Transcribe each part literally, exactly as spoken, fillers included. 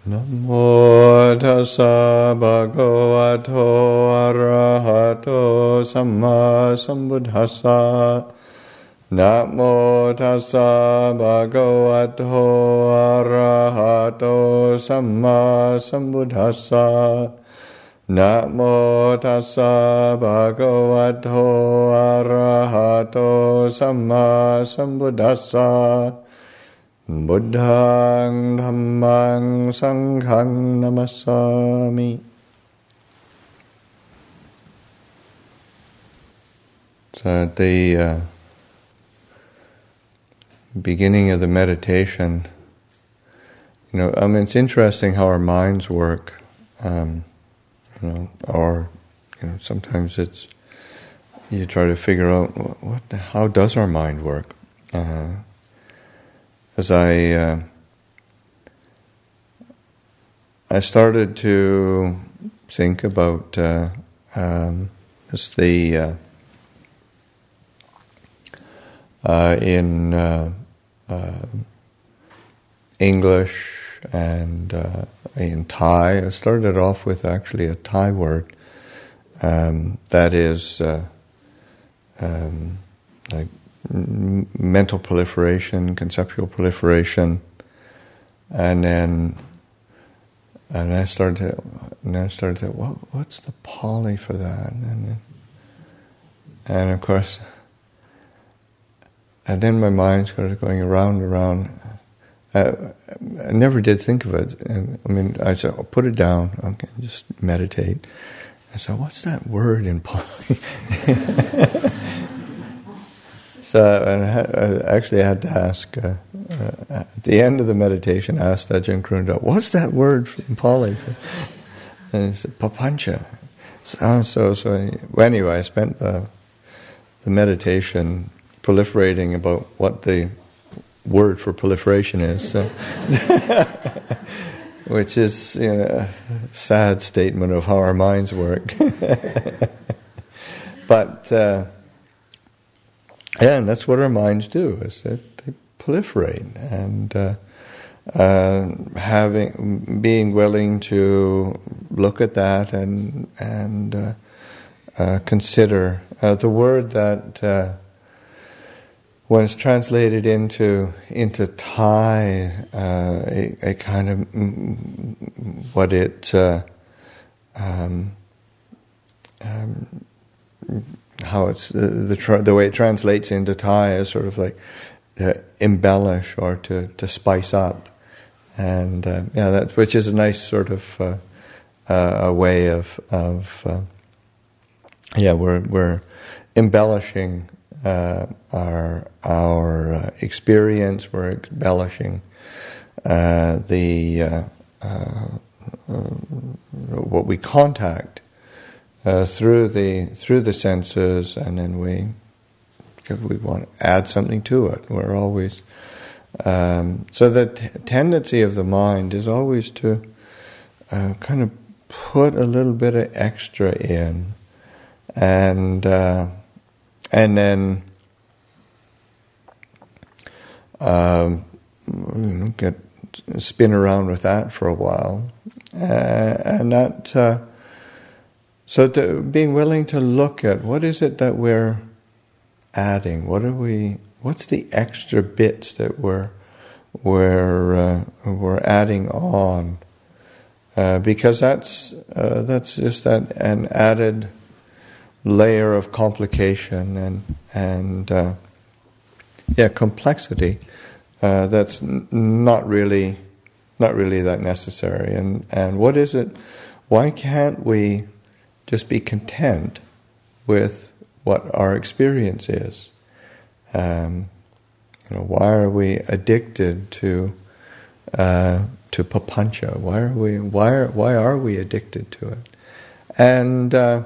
Namo tassa bhagavato arahato samma sambuddhassa. Namo tassa bhagavato arahato samma sambuddhassa. Namo tassa bhagavato arahato samma sambuddhassa. Buddhaṃ Dhammaṃ Saṅghaṃ Namasami. So at the uh, beginning of the meditation, you know, I mean, it's interesting how our minds work. Um, you know, or you know, sometimes it's you try to figure out what, the, how does our mind work. Uh, As I uh, I started to think about uh, um, just the uh, uh, in uh, uh, English and uh, in Thai. I started off with actually a Thai word um, that is uh, um, like. mental proliferation, conceptual proliferation, and then and I started to, and I started to what what's the Pali for that, and and of course, and then my mind started going around and around. I, I never did think of it. I mean, I said, oh, put it down. Okay, just meditate. I said, what's that word in Pali? So I actually had to ask, uh, uh, at the end of the meditation, I asked Ajahn Krunda, what's that word from Pali? And he said, papancha. So, so, so well, anyway, I spent the, the meditation proliferating about what the word for proliferation is, so which is, you know, a sad statement of how our minds work. But... Uh, Yeah, and that's what our minds do, is that they proliferate, and uh, uh, having, being willing to look at that and and uh, uh, consider uh, the word that uh, when it's translated into into Thai, uh, a, a kind of what it uh, um, um, how it's the the, tra- the way it translates into Thai is sort of like to embellish or to, to spice up, and uh, yeah, that which is a nice sort of uh, uh, a way of of uh, yeah we're we're embellishing uh, our our uh, experience. We're embellishing uh, the uh, uh, uh, what we contact. Uh, through the through the senses, and then we because we want to add something to it. We're always um, so the t- tendency of the mind is always to uh, kind of put a little bit of extra in, and uh, and then um, you know, get spin around with that for a while, uh, and that. Uh, So to, being willing to look at what is it that we're adding, what are we, what's the extra bits that we're we're uh, we're adding on, uh, because that's uh, that's just that an added layer of complication and and uh, yeah complexity uh, that's n- not really not really that necessary. And and what is it? Why can't we just be content with what our experience is? Um, you know, why are we addicted to uh, to papancha? Why are we? Why are why are we addicted to it? And uh,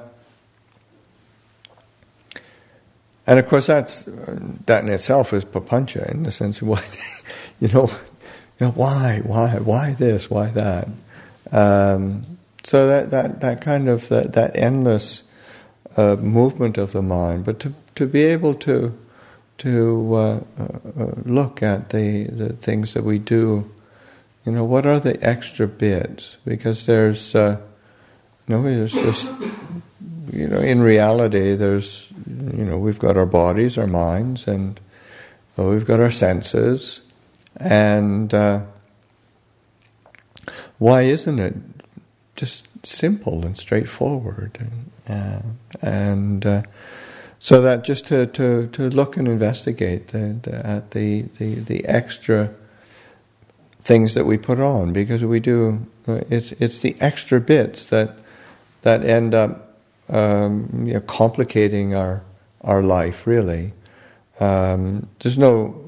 and of course, that's that in itself is papancha in the sense of why, you know, you know why why why this why that. Um, So that, that, that kind of that, that endless uh, movement of the mind, but to to be able to to uh, uh, look at the, the things that we do you know, what are the extra bits? Because there's, uh, you know, there's just, you know, in reality, there's, you know, we've got our bodies, our minds, and well, we've got our senses, and uh, why isn't it just simple and straightforward? And, uh, and uh, so that just to, to, to look and investigate the, the, at the, the, the extra things that we put on, because we do, it's it's the extra bits that that end up um, you know, complicating our our life. Really, um, there's no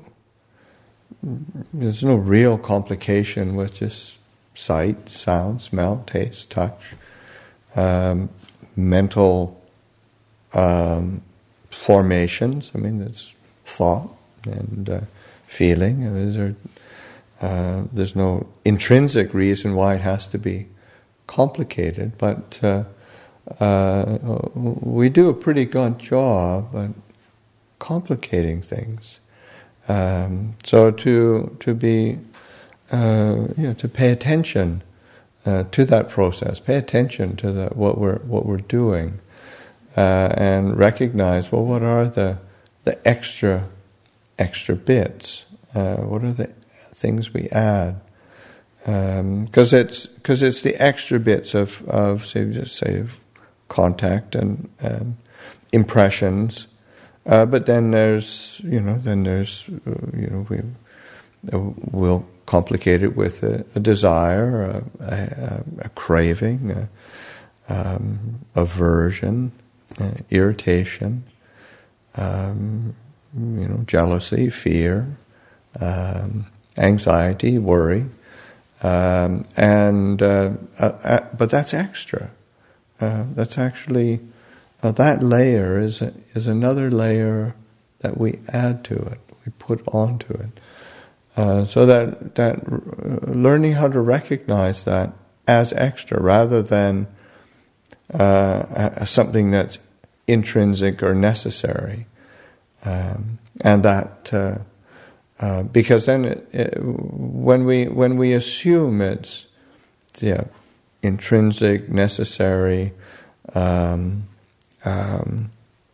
there's no real complication with just sight, sound, smell, taste, touch, um, mental um, formations. I mean, it's thought and uh, feeling. These are Uh, there's no intrinsic reason why it has to be complicated, but uh, uh, we do a pretty good job at complicating things. Um, so to to be, uh, you know, to pay attention uh, to that process, pay attention to the, what we're what we're doing, uh, and recognize, well, what are the the extra extra bits? Uh, what are the things we add, because um, it's because it's the extra bits of of say just say contact and, and impressions, uh, but then there's you know then there's uh, you know we uh, we'll complicate it with a, a desire, a, a, a craving, a, um, aversion, uh, irritation, um, you know jealousy, fear. Um, Anxiety, worry, um, and uh, uh, uh, but that's extra. Uh, that's actually uh, that layer is a, is another layer that we add to it. We put onto it. Uh, so that that uh, learning how to recognize that as extra rather than uh, something that's intrinsic or necessary, um, and that. Uh, Uh, because then, it, it, when we when we assume it's yeah intrinsic, necessary, um, um,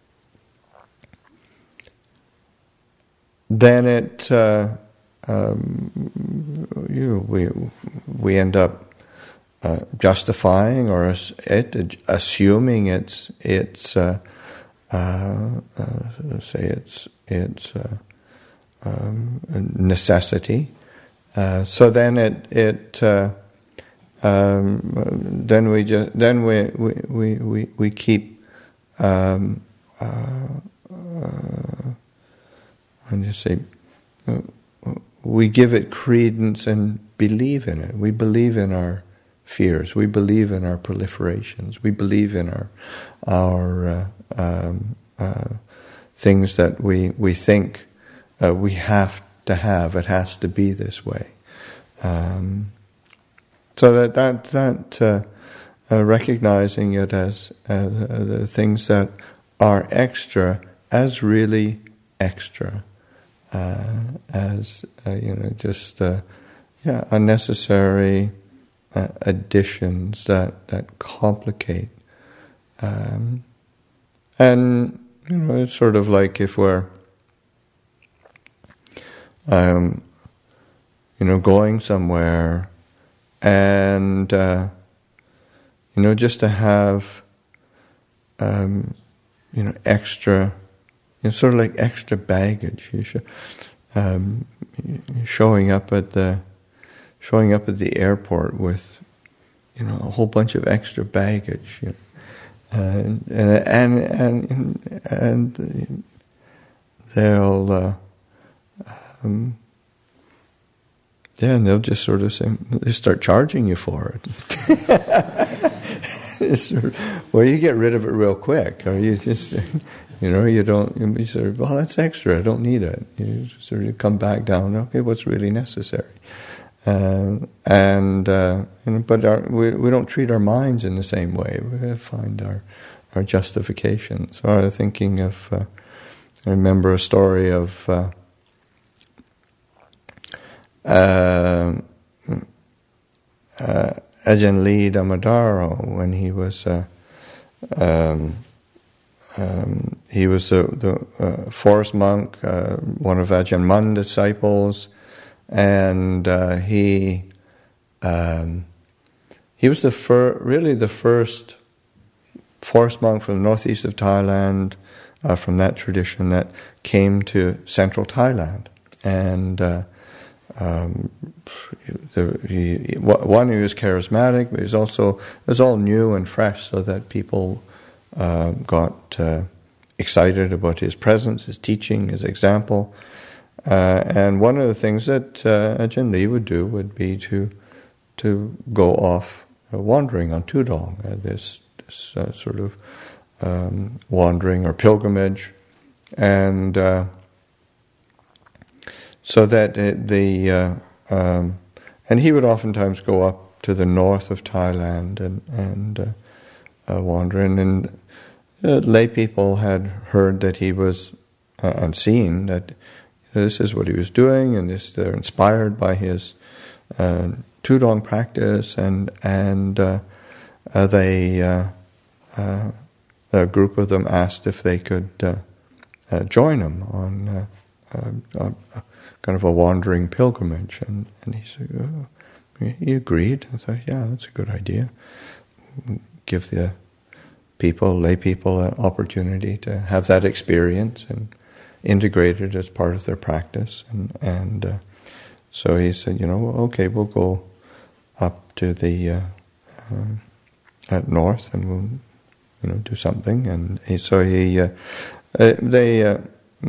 then it uh, um, you we we end up uh, justifying or it assuming it's it's uh, uh, uh, say it's it's. Uh, Um, necessity. Uh, so then it it uh, um, then we just then we we we we, we keep um, uh, uh, when you say uh, we give it credence and believe in it. We believe in our fears. We believe in our proliferations. We believe in our our uh, um, uh, things that we we think. Uh, we have to have. It has to be this way. Um, so that that that uh, uh, recognizing it as uh, the things that are extra as really extra, uh, as uh, you know, just uh, yeah, unnecessary uh, additions that that complicate, um, and you know, it's sort of like if we're Um, you know, going somewhere, and uh, you know, just to have, um, you know, extra, you know, sort of like extra baggage. You should, um, showing up at the, showing up at the airport with, you know, a whole bunch of extra baggage, you know, and and and and, and they'll. Uh, Um, yeah, and they'll just sort of say, they start charging you for it. sort of, well, you get rid of it real quick, or you just, you know, you don't, you sort of, well, that's extra, I don't need it. You sort of come back down, okay, what's really necessary? Um, and, uh, you know, but our, we we don't treat our minds in the same way. We find our, our justifications. So I was thinking of, uh, I remember a story of, uh, Uh, uh, Ajahn Lee Damodaro, when he was uh, um, um, he was the, the uh, forest monk, uh, one of Ajahn Mun disciples, and uh, he um, he was the fir- really the first forest monk from the northeast of Thailand, uh, from that tradition that came to central Thailand, and. Uh, Um, the, he, one, he was charismatic, but he was also, it was all new and fresh, so that people uh, got uh, excited about his presence, his teaching, his example. Uh, and one of the things that uh, Ajahn Lee would do would be to to go off uh, wandering on Tudong, uh, this, this uh, sort of um, wandering or pilgrimage, and uh, So that it, the uh, um, and he would oftentimes go up to the north of Thailand and and uh, uh, wander, and, and uh, lay people had heard that he was uh, and seen that this is what he was doing, and this they're inspired by his uh, Tudong practice, and and uh, uh, they uh, uh, a group of them asked if they could uh, uh, join him on. Uh, uh, on uh, kind of a wandering pilgrimage, and, and he said, oh, he agreed. I thought, yeah, that's a good idea. Give the people, lay people, an opportunity to have that experience and integrate it as part of their practice. And, and uh, so he said, you know, well, okay, we'll go up to the uh, um, at north, and we'll, you know, do something. And he, so he, uh, uh, they. Uh,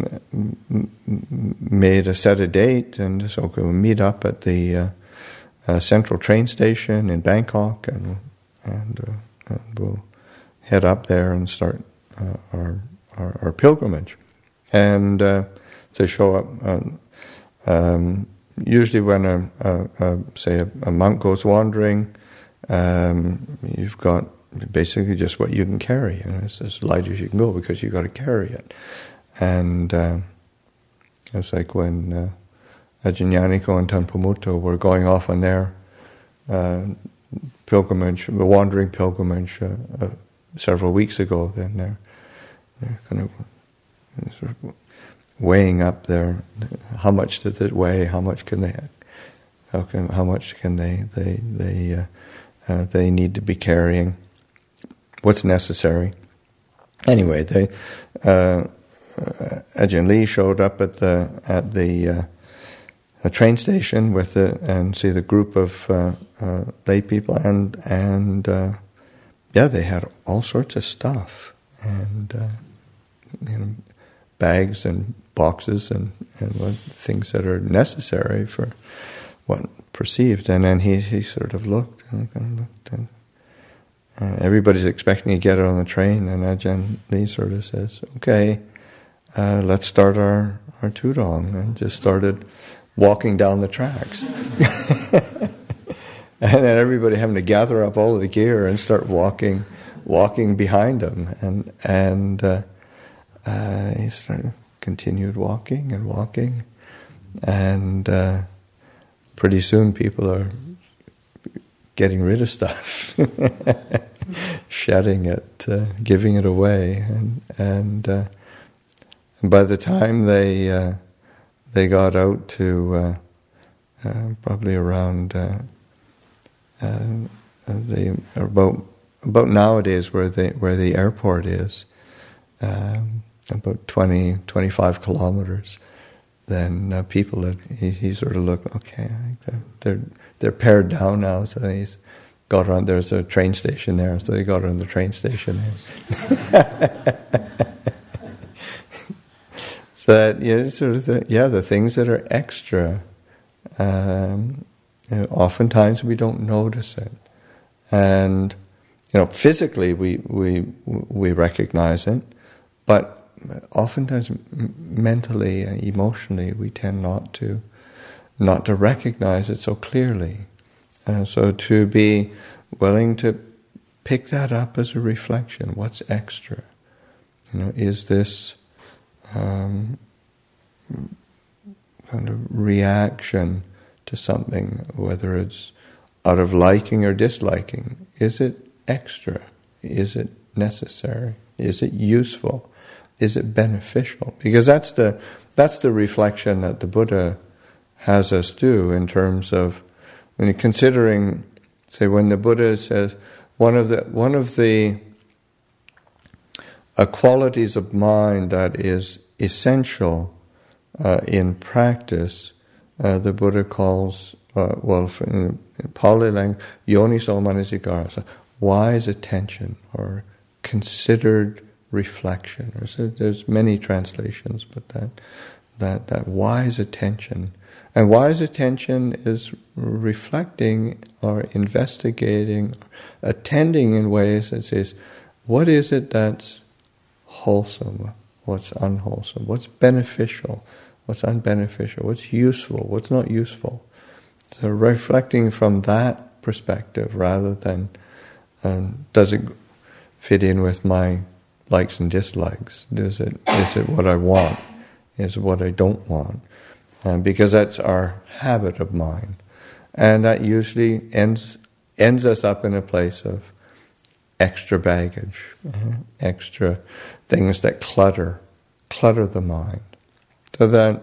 made a set a date, and so we'll meet up at the uh, uh, central train station in Bangkok, and and, uh, and we'll head up there and start uh, our, our our pilgrimage. And uh, to show up, uh, um, usually when a, a, a say a, a monk goes wandering, um, you've got basically just what you can carry, and it's as light as you can go because you've got to carry it. And uh, it's like when uh, Ajahn Yaniko and Tanpamuto were going off on their uh, pilgrimage, the wandering pilgrimage, uh, uh, several weeks ago. Then they're they're kind of sort of weighing up their how much does it weigh, how much can they, how can how much can they they they uh, uh, they need to be carrying, what's necessary. Anyway, they. Uh, Uh, Ajahn Lee showed up at the at the uh, a train station with the and see the group of uh, uh, lay people, and and uh, yeah, they had all sorts of stuff, and uh, you know, bags and boxes and and what, things that are necessary for what perceived. And then he he sort of looked and kind of looked, and uh, everybody's expecting to get it on the train, and Ajahn Lee sort of says, "Okay. Uh, let's start our, our Tudong," and just started walking down the tracks. And then everybody having to gather up all of the gear and start walking walking behind him. And and uh, uh, he started, continued walking and walking. And uh, pretty soon people are getting rid of stuff, shedding it, uh, giving it away. And... and uh, By the time they uh, they got out to uh, uh, probably around uh, uh, the about about nowadays where the where the airport is, um, about twenty, twenty-five kilometers, then uh, people had, he, he sort of looked, okay, I think they're they're they're pared down now, so he's got on. There's a train station there, so they got on the train station there. So that, yeah, sort of the, yeah, the things that are extra, um, you know, oftentimes we don't notice it, and you know, physically we we we recognize it, but oftentimes mentally and emotionally we tend not to not to recognize it so clearly. Uh, so to be willing to pick that up as a reflection, what's extra? You know, is this Um, kind of reaction to something, whether it's out of liking or disliking. Is it extra? Is it necessary? Is it useful? Is it beneficial? Because that's the that's the reflection that the Buddha has us do in terms of when you're considering, say, when the Buddha says one of the one of the uh, qualities of mind that is essential uh, in practice, uh, the Buddha calls uh, well in Pali language yoniso manasikara, so wise attention or considered reflection. There's, there's many translations, but that that that wise attention. And wise attention is reflecting or investigating, attending in ways that says, what is it that's wholesome, what's unwholesome, what's beneficial, what's unbeneficial, what's useful, what's not useful. So reflecting from that perspective rather than um, does it fit in with my likes and dislikes? Is it is it what I want? Is it what I don't want? Um, because that's our habit of mind, and that usually ends ends us up in a place of extra baggage, uh, extra things that clutter clutter the mind. So that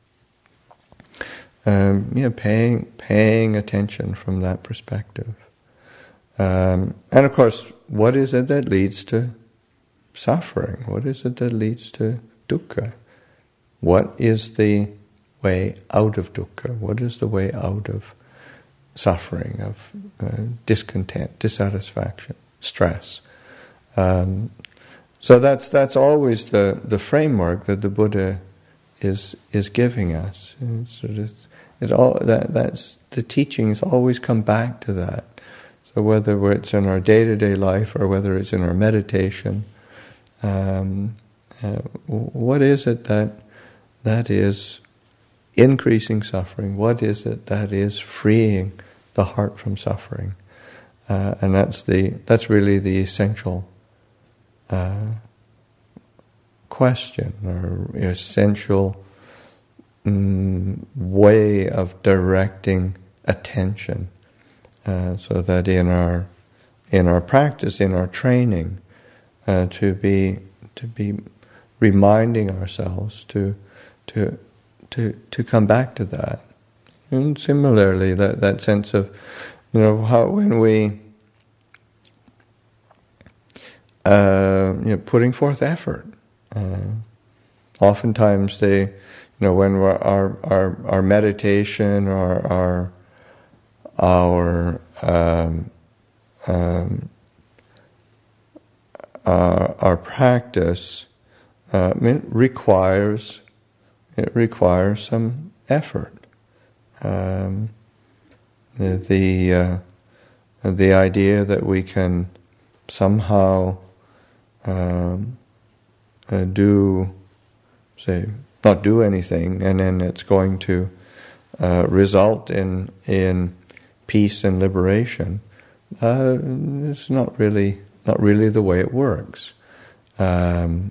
um, you know, paying paying attention from that perspective, um, and of course, what is it that leads to suffering? What is it that leads to dukkha? What is the way out of dukkha? What is the way out of suffering, of uh, discontent, dissatisfaction, stress? Um, so that's that's always the, the framework that the Buddha is is giving us. And so it's, it all that that's the teachings always come back to that. So whether it's in our day-to-day life or whether it's in our meditation, um, uh, what is it that that is increasing suffering? What is it that is freeing the heart from suffering? Uh, and that's the that's really the essential uh, question or essential um, way of directing attention, uh, so that in our in our practice, in our training, uh, to be to be reminding ourselves to to to to come back to that. And similarly, that, that sense of, you know, how when we uh, you know, putting forth effort. Uh, oftentimes they, you know, when we're, our our our meditation or our our um, um, our, our practice uh, it requires it requires some effort. Um, the the, uh, the idea that we can somehow um, uh, do, say, not do anything, and then it's going to uh, result in in peace and liberation. Uh, it's not really not really the way it works. Um,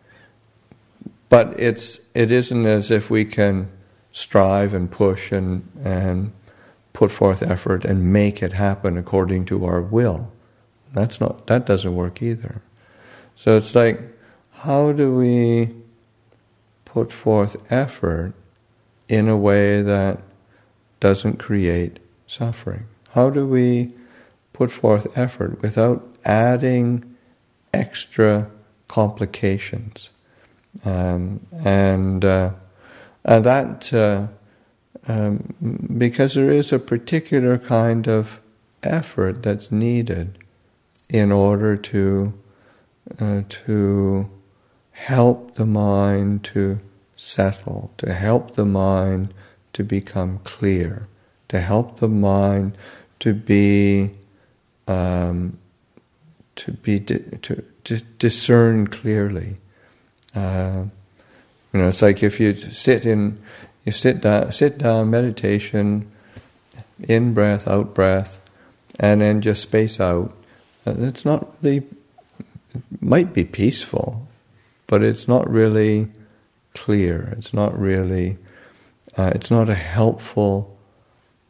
but it's it isn't as if we can strive and push and and put forth effort and make it happen according to our will. That's not that doesn't work either. So it's like, how do we put forth effort in a way that doesn't create suffering? How do we put forth effort without adding extra complications? Um, and uh, and that uh, um, because there is a particular kind of effort that's needed in order to uh, to help the mind to settle, to help the mind to become clear, to help the mind to be um, to be di- to, to discern clearly. Uh, you know, it's like if you sit in, you sit down, sit down, meditation, in breath, out breath, and then just space out. Uh, it's not really, it might be peaceful, but it's not really clear. It's not really, uh, it's not a helpful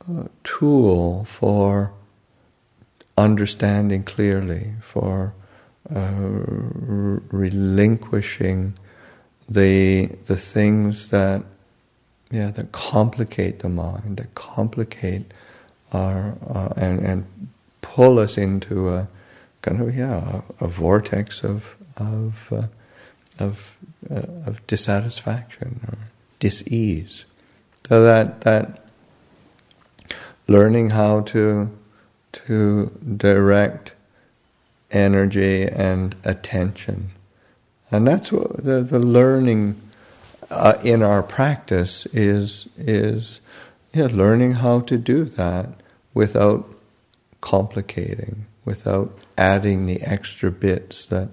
uh, tool for understanding clearly, for uh, r- relinquishing the the things that yeah that complicate the mind, that complicate our uh, and and pull us into a kind of yeah a, a vortex of of uh, of uh, of dissatisfaction or dis-ease. So that that learning how to to direct energy and attention, and that's what the the learning uh, in our practice is is yeah learning how to do that without complicating, without adding the extra bits that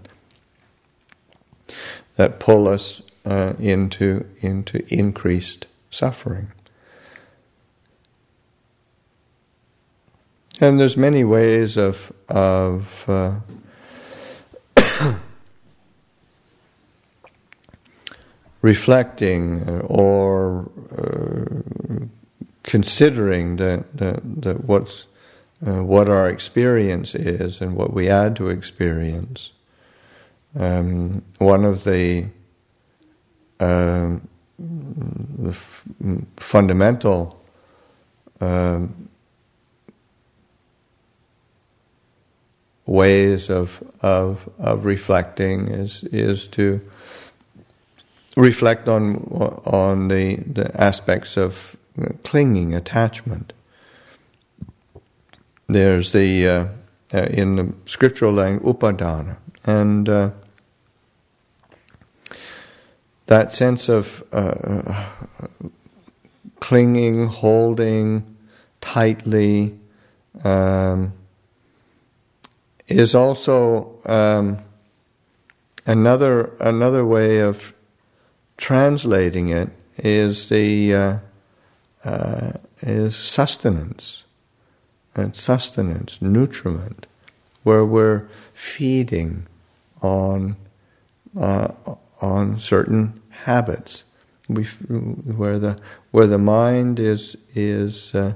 that pull us uh, into into increased suffering. And there's many ways of of uh, reflecting or uh, considering that that, that what's uh, what our experience is and what we add to experience. Um, one of the, uh, the f- fundamental um, ways of of of reflecting is is to reflect on on the, the aspects of clinging, attachment. There's the uh, uh, in the scriptural language upadana, and uh, that sense of uh, clinging, holding tightly. Um, is also um, another another way of translating it is the uh, uh, is sustenance and sustenance, nutriment, where we're feeding on uh, on certain habits. We where the where the mind is is uh,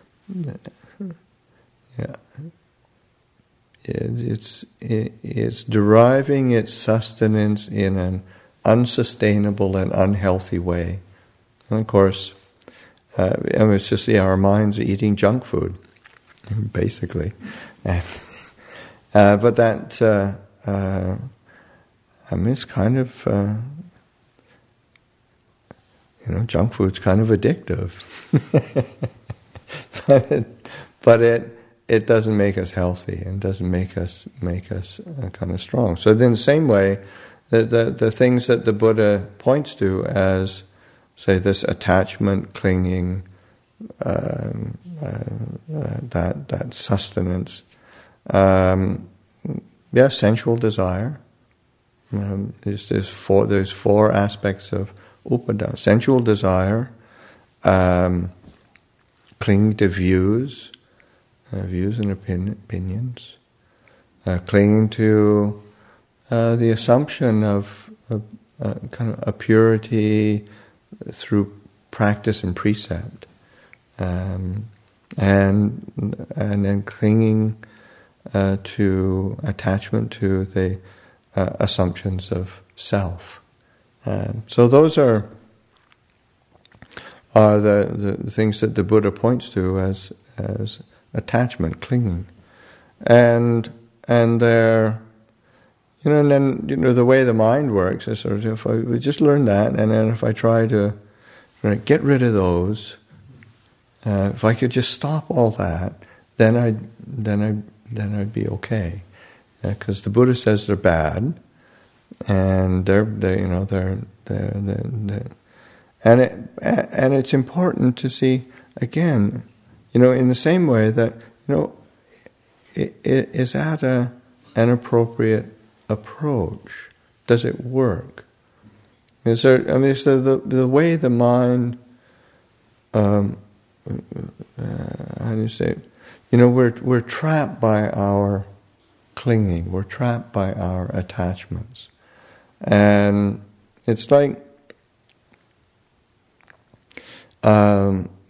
yeah. It, it's it, it's deriving its sustenance in an unsustainable and unhealthy way, and of course, uh, I mean, it's just yeah, our minds are eating junk food, basically. And, uh, but that uh, uh, I mean, it's kind of uh, you know, junk food's kind of addictive, but it, but it. It doesn't make us healthy and doesn't make us make us uh, kind of strong. So in the same way, the, the the things that the Buddha points to as, say, this attachment, clinging, um, uh, uh, that that sustenance, um, yeah, sensual desire. Um, there's, there's four there's four aspects of upadana: sensual desire, um, clinging to views. Uh, views and opinion, opinions, uh, clinging to uh, the assumption of, of uh, kind of a purity through practice and precept, um, and and then clinging uh, to attachment to the uh, assumptions of self. Um, so those are are the, the things that the Buddha points to as as attachment, clinging, and and they're, you know, and then you know the way the mind works is sort of if I we just learn that, and then if I try to right, get rid of those, uh, if I could just stop all that, then I then I then I'd be okay, because uh, the Buddha says they're bad, and they're they you know they're they're, they're, they're and it and it's important to see again. You know, in the same way that, you know, it, it, is that a, an appropriate approach? Does it work? Is there, I mean, so the the way the mind, um, uh, how do you say it? You know, we're we're trapped by our clinging. We're trapped by our attachments, and it's like. Um,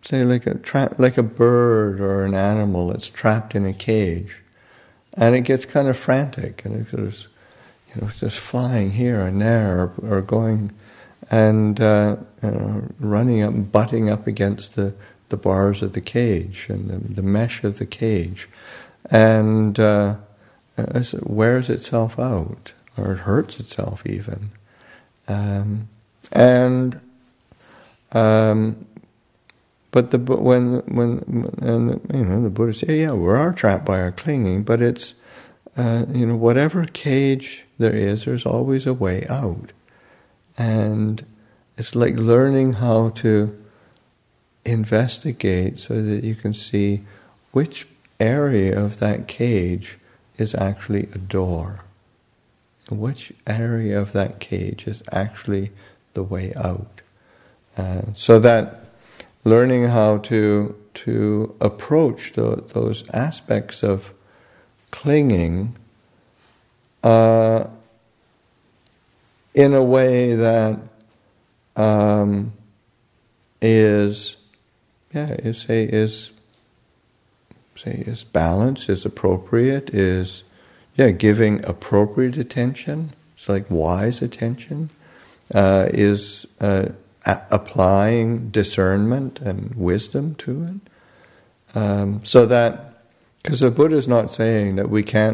say like a tra- like a bird or an animal that's trapped in a cage, and it gets kind of frantic, and it goes, you know, just flying here and there, or, or going and uh, you know, running up, and butting up against the, the bars of the cage and the, the mesh of the cage, and uh, it wears itself out, or it hurts itself even, um, and. Um, But the when when and you know the Buddha says, yeah, we are trapped by our clinging, but it's uh, you know whatever cage there is, there's always a way out, and it's like learning how to investigate so that you can see which area of that cage is actually a door, which area of that cage is actually the way out, uh, so that. Learning how to to approach the, those aspects of clinging uh, in a way that um, is, yeah, is say is say is balanced, is appropriate, is yeah giving appropriate attention. It's like wise attention, uh, is. Uh, A- applying discernment and wisdom to it, um, so that because the Buddha is not saying that we can't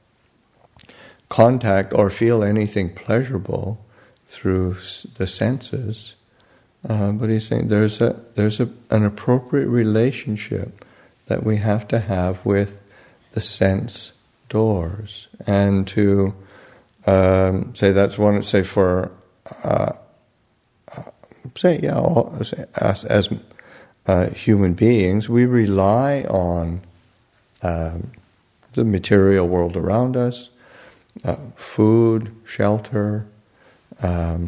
contact or feel anything pleasurable through s- the senses, uh, but he's saying there's a there's a, an appropriate relationship that we have to have with the sense doors, and to um, say that's one say for. Uh, Say, yeah, all, as, as uh, human beings, we rely on um, the material world around us, uh, food, shelter, um,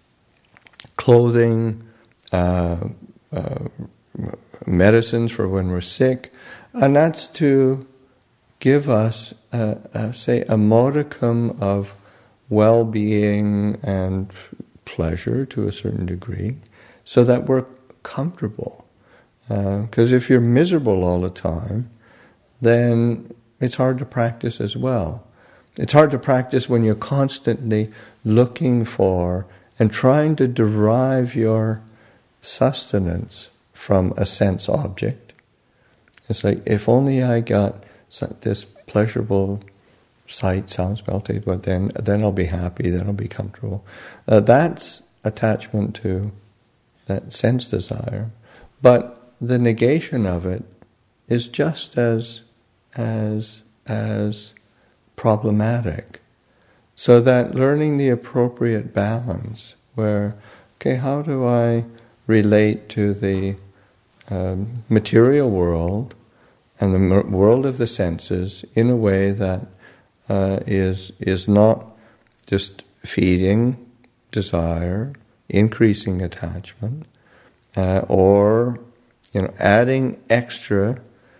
clothing, uh, uh, medicines for when we're sick, and that's to give us, uh, uh, say, a modicum of well-being and pleasure to a certain degree, so that we're comfortable. Because uh, if you're miserable all the time, then it's hard to practice as well. It's hard to practice when you're constantly looking for and trying to derive your sustenance from a sense object. It's like, if only I got this pleasurable sight, sound, smell, taste, but then then I'll be happy, then I'll be comfortable. Uh, that's attachment to that sense desire. But the negation of it is just as as as problematic. So that learning the appropriate balance, where, okay, how do I relate to the um, material world and the m- world of the senses in a way that Uh, is is not just feeding desire, increasing attachment, uh, or you know adding extra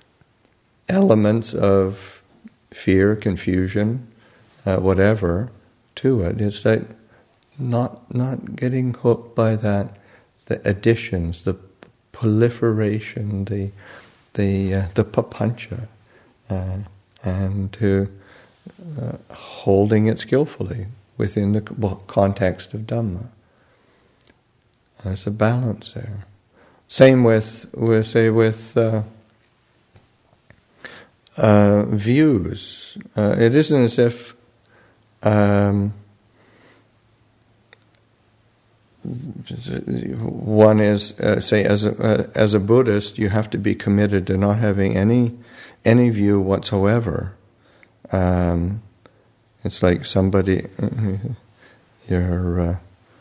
elements of fear, confusion, uh, whatever to it. It's like not not getting hooked by that, the additions, the proliferation, the the uh, the papancha, uh, and to Uh, holding it skillfully within the context of Dhamma. There's a balance there. Same with, with say, with uh, uh, views. Uh, it isn't as if um, one is, uh, say, as a uh, as a Buddhist, you have to be committed to not having any any view whatsoever. Um, it's like somebody, you're, uh,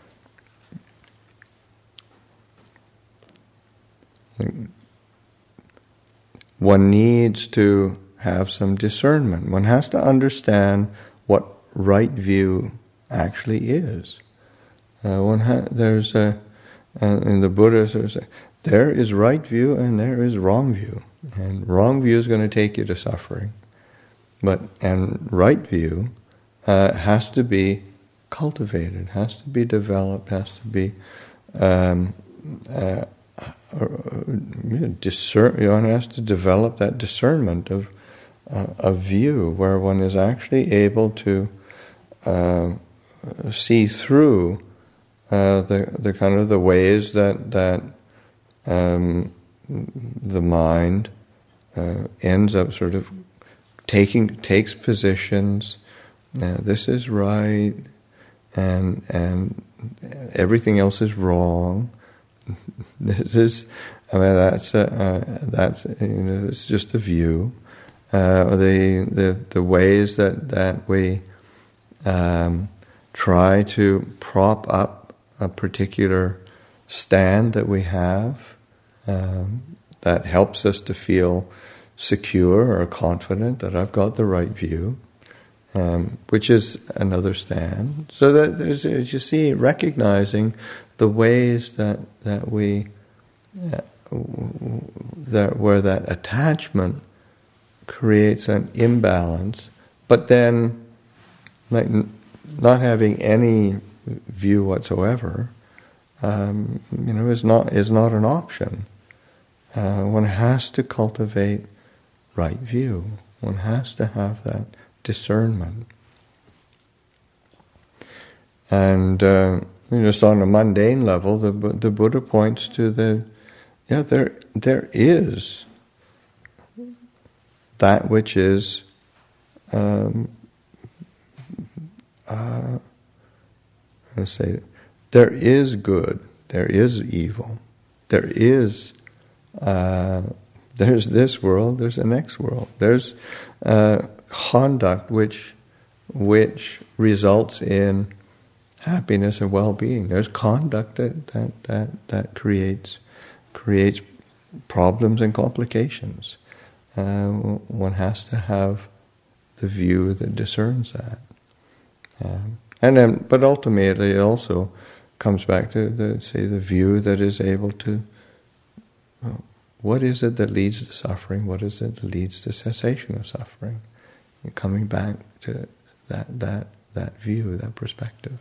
one needs to have some discernment. One has to understand what right view actually is. Uh, one ha- there's a, uh, in the Buddha, there's a, there is right view and there is wrong view. And wrong view is going to take you to suffering. But and right view uh, has to be cultivated, has to be developed, has to be um, uh, uh, discern. One has to develop that discernment of uh, of view, where one is actually able to uh, see through uh, the the kind of the ways that that um, the mind uh, ends up sort of taking takes positions. Now, this is right, and and everything else is wrong. This is, I mean, that's a, uh, that's you know, it's just a view. Uh, the the the ways that that we um, try to prop up a particular stand that we have um, that helps us to feel secure or confident that I've got the right view, um, which is another stand. So that there's, as you see, recognizing the ways that that we uh, that where that attachment creates an imbalance, but then like not having any view whatsoever, um, you know, is not is not an option. Uh, one has to cultivate right view. One has to have that discernment. And uh, you know, just on a mundane level, the the Buddha points to the yeah there there is that which is um, uh, let's say there is good, there is evil, there is uh, there's this world, there's the next world, there's uh, conduct which which results in happiness and well-being. There's conduct that that that, that creates creates problems and complications. Uh, one has to have the view that discerns that, um, and then, but ultimately, it also comes back to the say the view that is able to. Well, what is it that leads to suffering? What is it that leads to cessation of suffering? And coming back to that that that view, that perspective.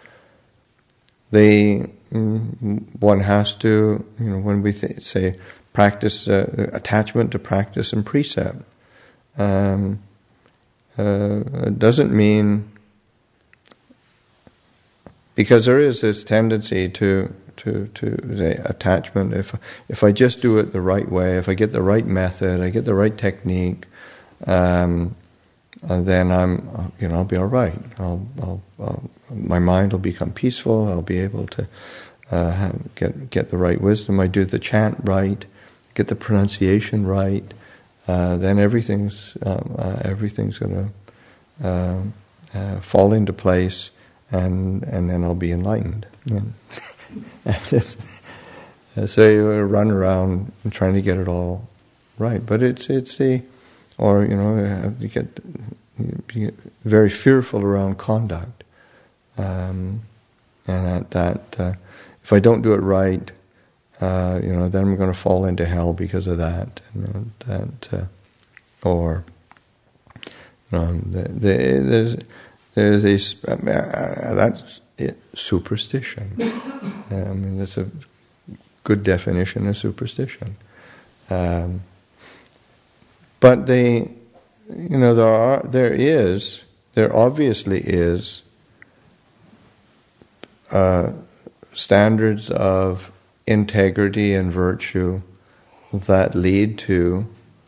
They, one has to, you know, when we th- say practice, uh, attachment to practice and precept, um, uh, it doesn't mean, because there is this tendency to to to say attachment. If if I just do it the right way, if I get the right method, I get the right technique, um, uh, then I'm, you know, I'll be all right. I'll, I'll, I'll my mind will become peaceful. I'll be able to uh, have, get get the right wisdom. I do the chant right, get the pronunciation right. Uh, then everything's um, uh, everything's going to uh, uh, fall into place, and and then I'll be enlightened. And, and so you run around trying to get it all right, but it's it's the or you know you get, you get very fearful around conduct. Um, and that, that uh, if I don't do it right, uh, you know, then I'm going to fall into hell because of that. You know, that, uh, or you know, the, the, there's there's a uh, that's it, superstition. I mean, that's a good definition of superstition. Um, but the, you know, there are there is there obviously is. Uh, standards of integrity and virtue that lead to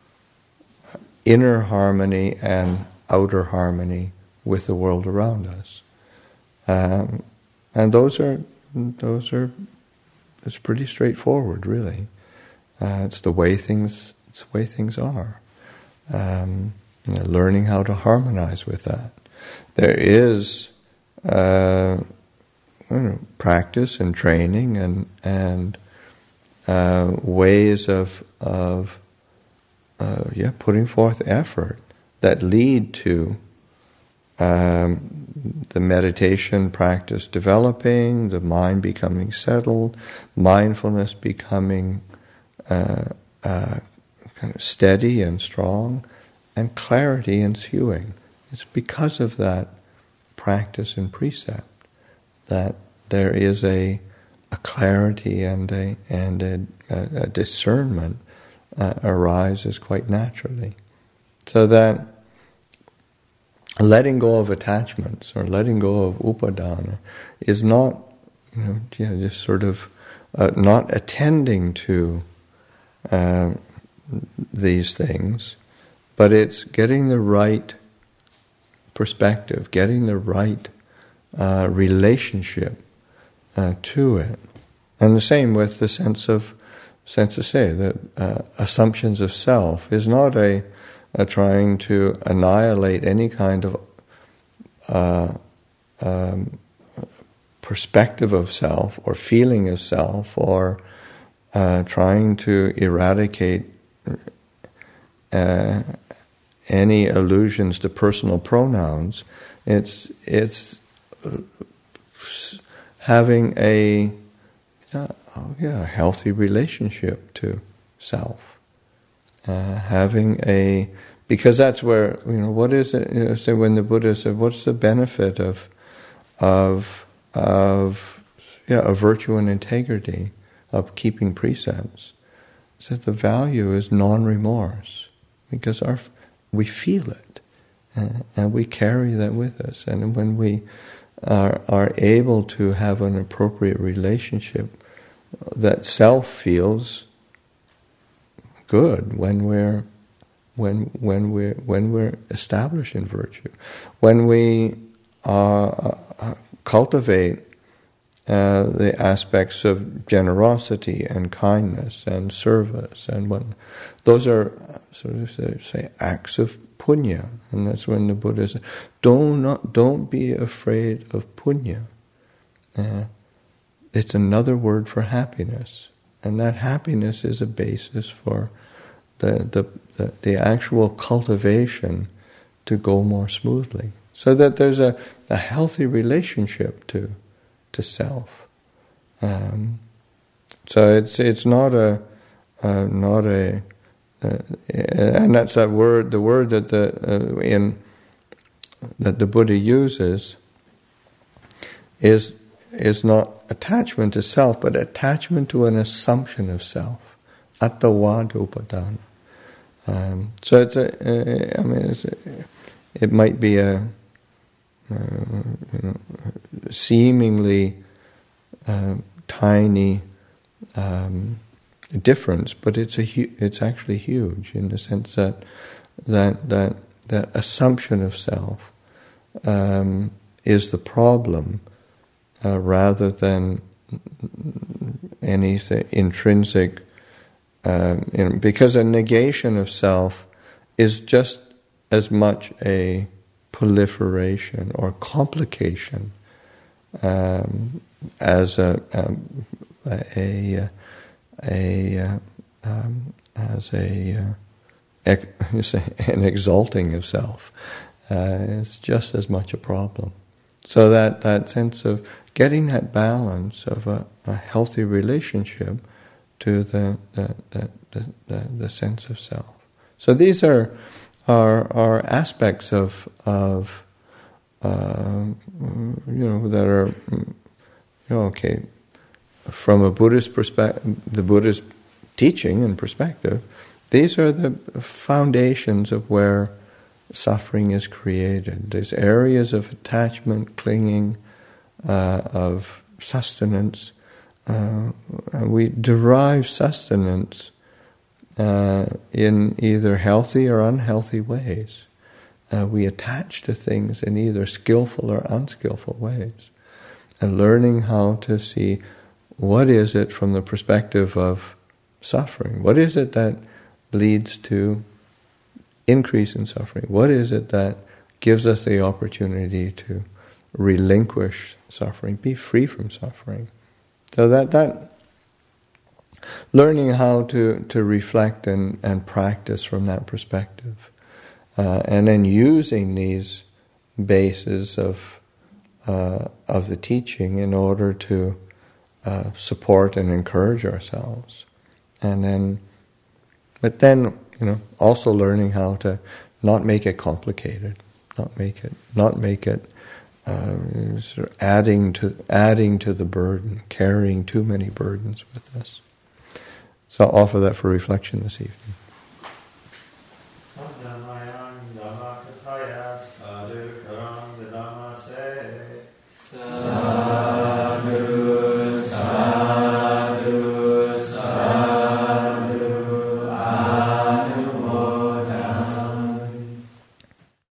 inner harmony and outer harmony with the world around us, um, and those are those are it's pretty straightforward, really. Uh, it's the way things it's the way things are. Um, you know, learning how to harmonize with that. There is. Uh, You know, practice and training and and uh, ways of of uh, yeah putting forth effort that lead to um, the meditation practice developing, the mind becoming settled, mindfulness becoming uh, uh, kind of steady and strong, and clarity ensuing. It's because of that practice and precept that there is a a clarity and a and a, a discernment uh, arises quite naturally. So that letting go of attachments or letting go of upadana is not, you know, yeah, just sort of uh, not attending to uh, these things, but it's getting the right perspective, getting the right uh, relationship uh, to it. And the same with the sense of sense of say, that uh, assumptions of self is not a, a trying to annihilate any kind of uh, um, perspective of self or feeling of self, or uh, trying to eradicate uh, any allusions to personal pronouns. It's it's having a uh, oh yeah, a healthy relationship to self, uh, having a because that's where, you know, what is it? You know, so when the Buddha said, "What's the benefit of of of yeah, of virtue and integrity, of keeping precepts?" He said the value is non-remorse, because our we feel it, uh, and we carry that with us. And when we are are able to have an appropriate relationship, that self feels good when we're when when we're when we're established in virtue, when we uh, cultivate uh, the aspects of generosity and kindness and service, and when those are sort of say, say acts of punya, and that's when the Buddha says, "Don't not don't be afraid of punya." Uh, it's another word for happiness, and that happiness is a basis for the the the, the actual cultivation to go more smoothly, so that there's a, a healthy relationship to to self. Um, so it's it's not a uh, not a uh, and that's that word the word that the uh, in that the Buddha uses is is not attachment to self, but attachment to an assumption of self, attavada upadana. Um, so it's a uh, I mean it's a, it might be a Uh, you know, seemingly uh, tiny um, difference, but it's a hu- it's actually huge in the sense that that that that assumption of self um, is the problem uh, rather than anything intrinsic. Uh, you know, because a negation of self is just as much a proliferation or complication um, as a um, a a, a um, as a uh, ex, you say, an exalting of self. Uh, it's just as much a problem. So that, that sense of getting that balance of a, a healthy relationship to the the, the the the the sense of self. So these are. Are are aspects of of uh, you know that are you know okay from a Buddhist perspective, the Buddhist teaching and perspective. These are the foundations of where suffering is created. There's areas of attachment, clinging, uh, of sustenance. Uh, we derive sustenance Uh, in either healthy or unhealthy ways. Uh, we attach to things in either skillful or unskillful ways. And learning how to see what is it from the perspective of suffering. What is it that leads to increase in suffering? What is it that gives us the opportunity to relinquish suffering, be free from suffering? So that that learning how to, to reflect and, and practice from that perspective. Uh, and then using these bases of uh, of the teaching in order to uh, support and encourage ourselves. And then, but then, you know, also learning how to not make it complicated, not make it, not make it uh, sort of adding to adding to the burden, carrying too many burdens with us. So I'll offer that for reflection this evening. Sometimes I